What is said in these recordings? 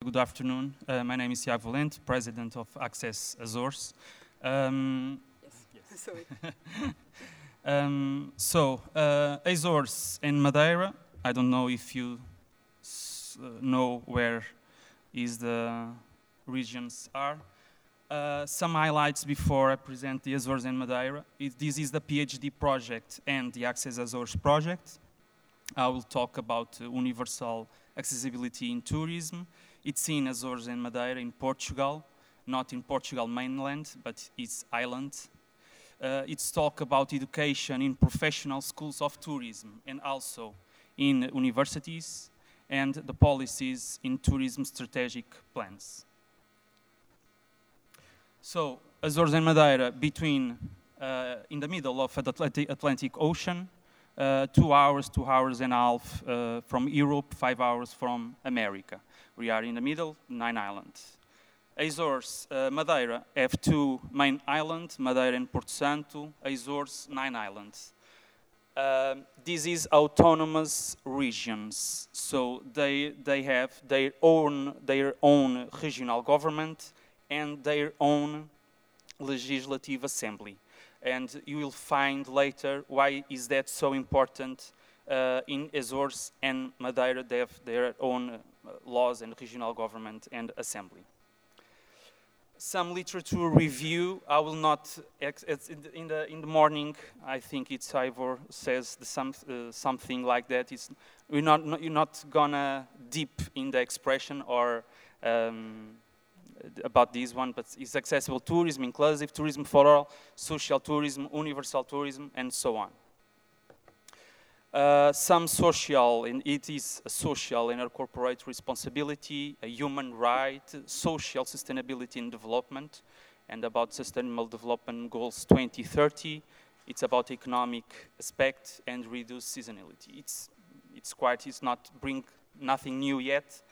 good afternoon. My name is Tiago Valente, President of Access Azores. Yes. Sorry. Azores and Madeira, I don't know if you know where is the regions are. Some highlights before I present the Azores and Madeira. This is the PhD project and the Access Azores project. I will talk about universal accessibility in tourism. It's in Azores and Madeira in Portugal, not in Portugal mainland, but it's island. It's talk about education in professional schools of tourism and also in universities and the policies in tourism strategic plans. So Azores and Madeira between, in the middle of the Atlantic Ocean, 2 hours and a half from Europe, 5 hours from America. We are in the middle, 9 islands. Azores, Madeira have 2 main islands, Madeira and Porto Santo. Azores, 9 islands. This is autonomous regions, so they have their own regional government and their own legislative assembly. And you will find later why is that so important in Azores and Madeira. They have their own laws and regional government and assembly. Some literature review. I will not, in the morning, I think it's Ivor says something like that. You're not gonna deep in the expression or about this one, but it's accessible tourism, inclusive tourism for all, social tourism, universal tourism, and so on. Some social, and it is a social and a corporate responsibility, a human right, social sustainability and development, and about Sustainable Development Goals 2030. It's about economic aspect and reduce seasonality. It's not bring nothing new yet.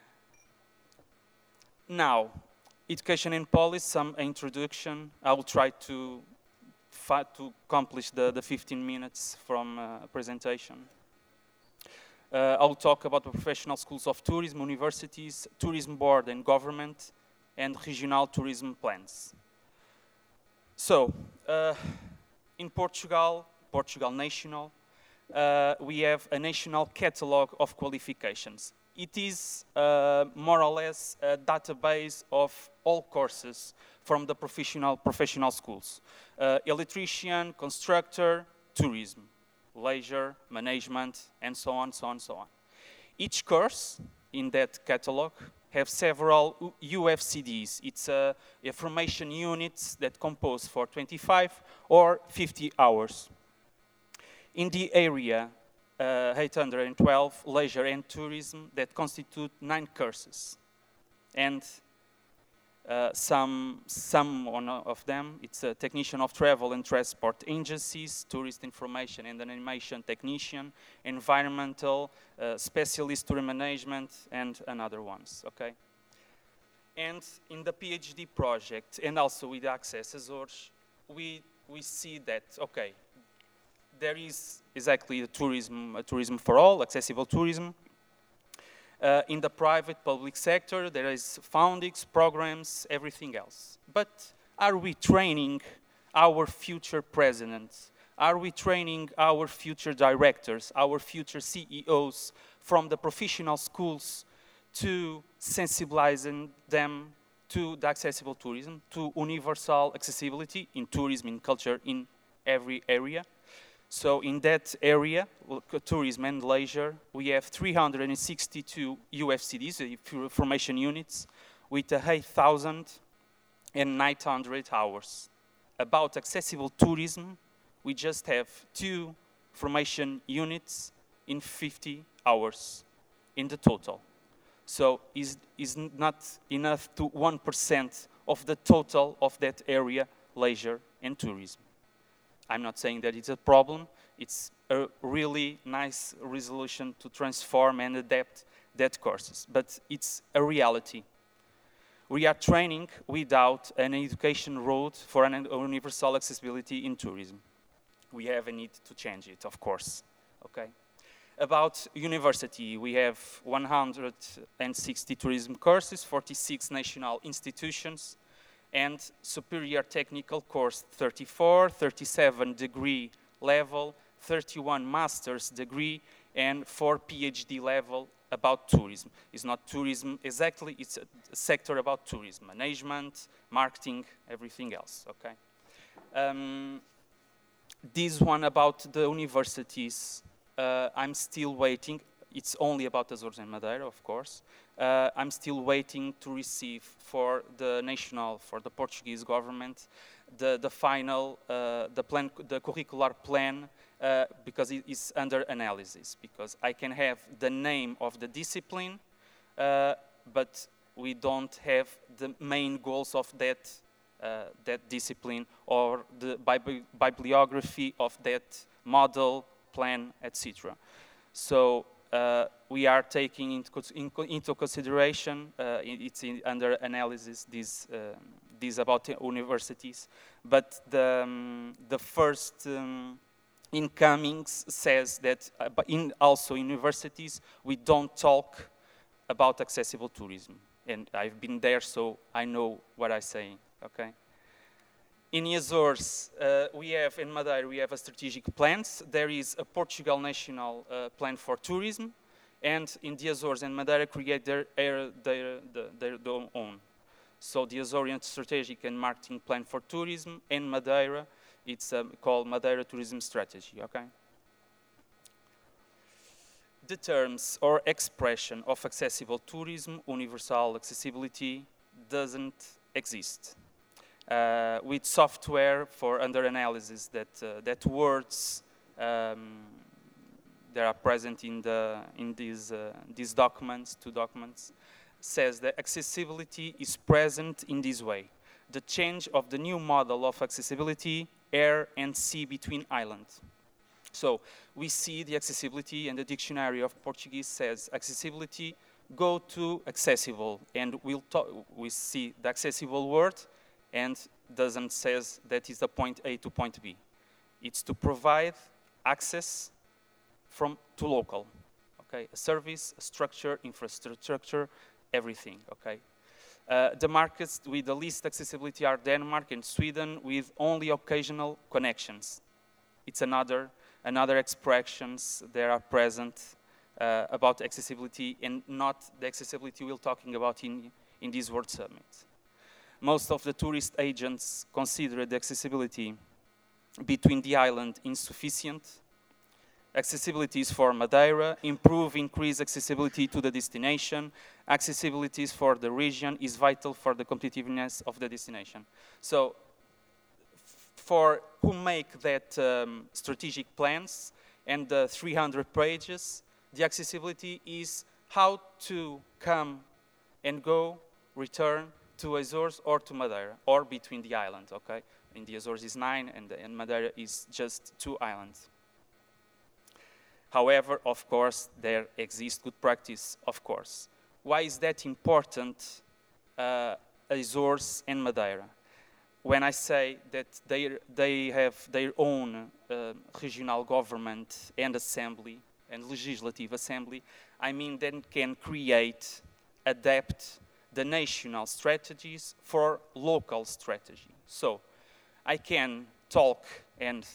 Now, education and policy, some introduction. I will try to accomplish the 15 minutes from a presentation. I will talk about the professional schools of tourism, universities, tourism board and government, and regional tourism plans. So, in Portugal national, we have a national catalog of qualifications. It is more or less a database of all courses from the professional schools. Electrician, constructor, tourism, leisure, management, and so on, so on, so on. Each course in that catalog have several UFCDs. It's formation units that compose for 25 or 50 hours. In the area 812, leisure and tourism, that constitute 9 courses. And some of them, it's a technician of travel and transport agencies, tourist information and animation technician, environmental, specialist tourism management, and another ones, okay? And in the PhD project, and also with Access Azores, we see that, okay, there is exactly a tourism for all, accessible tourism. In the private public sector, there is foundings, programs, everything else. But are we training our future presidents? Are we training our future directors, our future CEOs from the professional schools to sensibilizing them to the accessible tourism, to universal accessibility in tourism, in culture, in every area? So in that area, tourism and leisure, we have 362 UFCDs, formation units, with 8,900 hours. About accessible tourism, we just have 2 formation units in 50 hours in the total. So is not enough to 1% of the total of that area, leisure and tourism. I'm not saying that it's a problem. It's a really nice resolution to transform and adapt that courses, but it's a reality. We are training without an education road for an universal accessibility in tourism. We have a need to change it, of course, okay? About university, we have 160 tourism courses, 46 national institutions, and superior technical course 34, 37 degree level, 31 master's degree, and 4 PhD level about tourism. It's not tourism exactly, it's a sector about tourism, management, marketing, everything else, okay? This one about the universities, I'm still waiting. It's only about Azores and Madeira, of course. I'm still waiting to receive for the Portuguese government, the final, the curricular plan, because it is under analysis. Because I can have the name of the discipline, but we don't have the main goals of that discipline or the bibliography of that model, plan, etc. So we are taking into consideration, it's under analysis, these about universities, but the first incomings says that also universities, we don't talk about accessible tourism. And I've been there, so I know what I'm saying, okay? In Azores, in Madeira, we have a strategic plans. There is a Portugal national plan for tourism, and in the Azores and Madeira create their own. So the Azorean Strategic and Marketing Plan for Tourism, and Madeira, it's called Madeira Tourism Strategy, okay? The terms or expression of accessible tourism, universal accessibility, doesn't exist. With software for under analysis that words that are present in these documents, two documents, says that accessibility is present in this way. The change of the new model of accessibility, air and sea between islands. So we see the accessibility, and the dictionary of Portuguese says accessibility, go to accessible, and we see the accessible word, and doesn't says that is the point A to point B. It's to provide access to local, okay? A service, a structure, infrastructure, everything, okay? The markets with the least accessibility are Denmark and Sweden, with only occasional connections. It's another expressions that are present about accessibility, and not the accessibility we're talking about in this World Summit. Most of the tourist agents consider the accessibility between the island insufficient. Accessibility is for Madeira, increase accessibility to the destination. Accessibility for the region is vital for the competitiveness of the destination. So, for who make that strategic plans and the 300 pages, the accessibility is how to come and go, return to Azores or to Madeira, or between the islands, okay? In the Azores is 9, and Madeira is just 2 islands. However, of course, there exists good practice, of course. Why is that important, Azores and Madeira? When I say that they have their own regional government and assembly, and legislative assembly, I mean they can create, adapt the national strategies for local strategy. So I can talk, and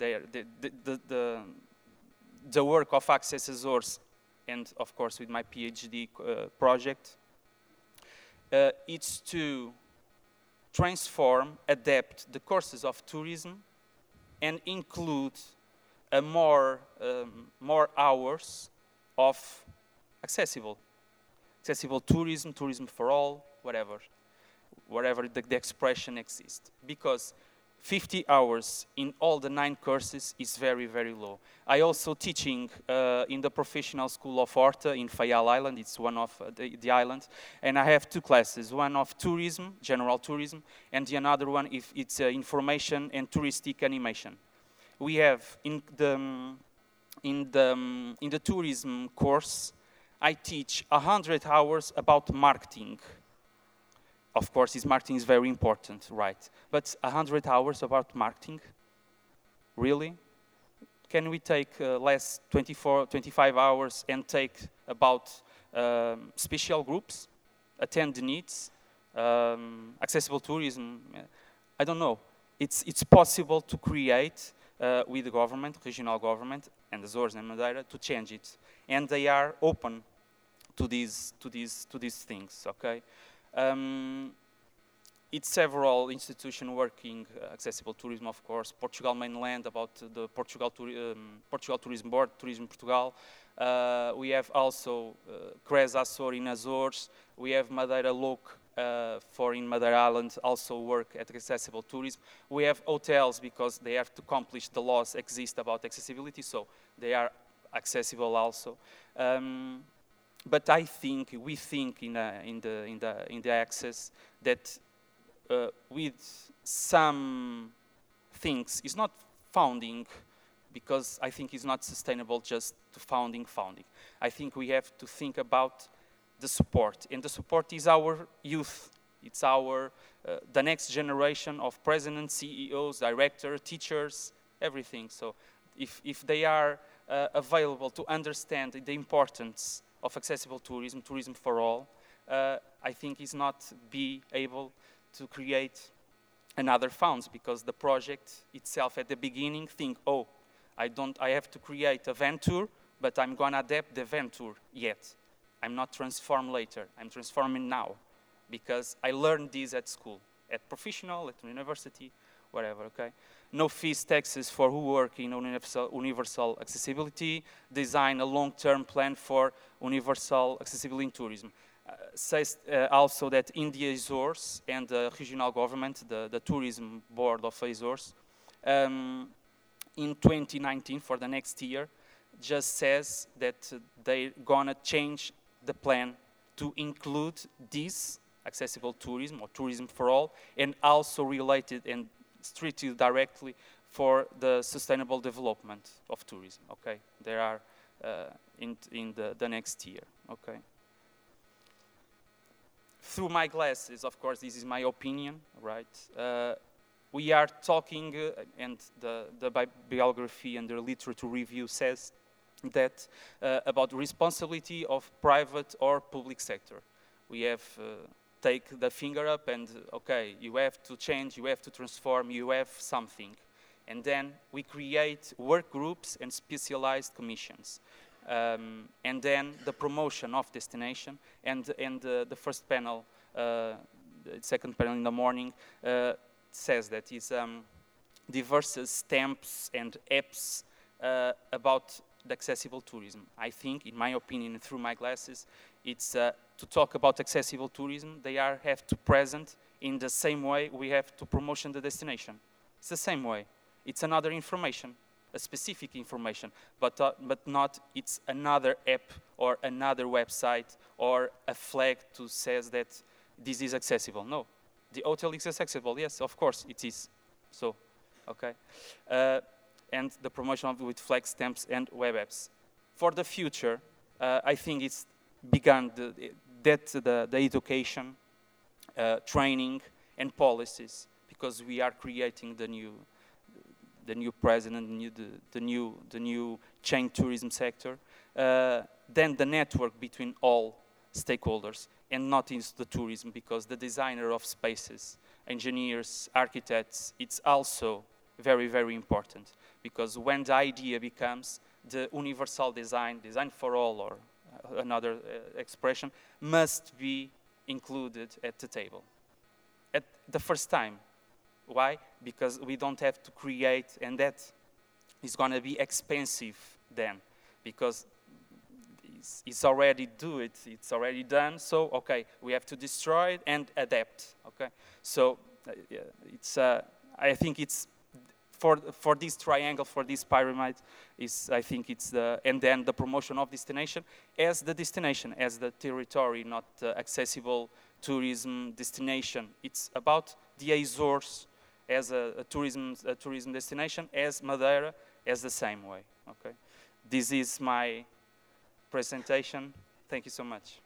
the work of Access Azores, and of course with my PhD project, it's to transform, adapt the courses of tourism and include more hours of accessible tourism, tourism for all, whatever the expression exists. Because 50 hours in all the 9 courses is very, very low. I also teaching in the professional school of Horta in Faial Island. It's one of the islands. And I have 2 classes, one of tourism, general tourism, and the another one, if it's information and touristic animation. We have in the tourism course, I teach 100 hours about marketing. Of course, marketing is very important, right? But 100 hours about marketing? Really? can we take less 24, 25 hours and take about special groups, attend the needs, accessible tourism? I don't know. It's possible to create with the government, regional government, and the Azores and Madeira to change it, and they are open to these things. Okay, it's several institutions working accessible tourism, of course. Portugal mainland, about the Portugal Tourism Board, Tourism Portugal. We have also CRES Açor in Azores. We have Madeira LOC for in Madeira Island also work at accessible tourism. We have hotels because they have to accomplish the laws exist about accessibility, so they are accessible also. But I think we think in the access that with some things is not founding, because I think it's not sustainable just to founding. I think we have to think about the support, and the support is our youth. It's our the next generation of presidents, CEOs, directors, teachers, everything. So if they are available to understand the importance of accessible tourism, tourism for all, I think is not be able to create another funds, because the project itself at the beginning think, oh, I have to create a venture, but I'm gonna adapt the venture yet. I'm not transform later, I'm transforming now, because I learned this at school, at professional, at university, whatever, okay? No fees, taxes for who work in universal accessibility, design a long-term plan for universal accessibility in tourism. Says also that in the Azores and the regional government, the tourism board of Azores, in 2019, for the next year, just says that they're gonna change the plan to include this accessible tourism or tourism for all, and also related and strictly directly for the sustainable development of tourism. Okay, there are in the next year. Okay. Through my glasses, of course, this is my opinion, right? We are talking, and the bibliography and the literature review says that about responsibility of private or public sector. We have take the finger up and, okay, you have to change, you have to transform, you have something. And then we create work groups and specialized commissions. And then the promotion of destination, and the first panel, the second panel in the morning, says that it's diverse stamps and apps about the accessible tourism. I think, in my opinion, through my glasses, it's to talk about accessible tourism, they have to present in the same way we have to promotion the destination. It's the same way. It's another information, a specific information, but not it's another app or another website or a flag to says that this is accessible. No, the hotel is accessible. Yes, of course it is. So, okay, and the promotion of with flag stamps and web apps. For the future, I think it's begun the education, training, and policies, because we are creating the new president, the new chain tourism sector, then the network between all stakeholders, and not into the tourism, because the designer of spaces, engineers, architects, it's also very, very important, because when the idea becomes the universal design for all, or another expression, must be included at the table at the first time. Why? Because we don't have to create, and that is going to be expensive then, because it's already it's already done. So okay, we have to destroy it and adapt. Okay, so it's I think it's for this triangle, for this pyramid, is I think it's and then the promotion of destination as the destination, as the territory, not accessible tourism destination. It's about the Azores as a tourism destination, as Madeira as the same way. Okay, this is my presentation. Thank you so much.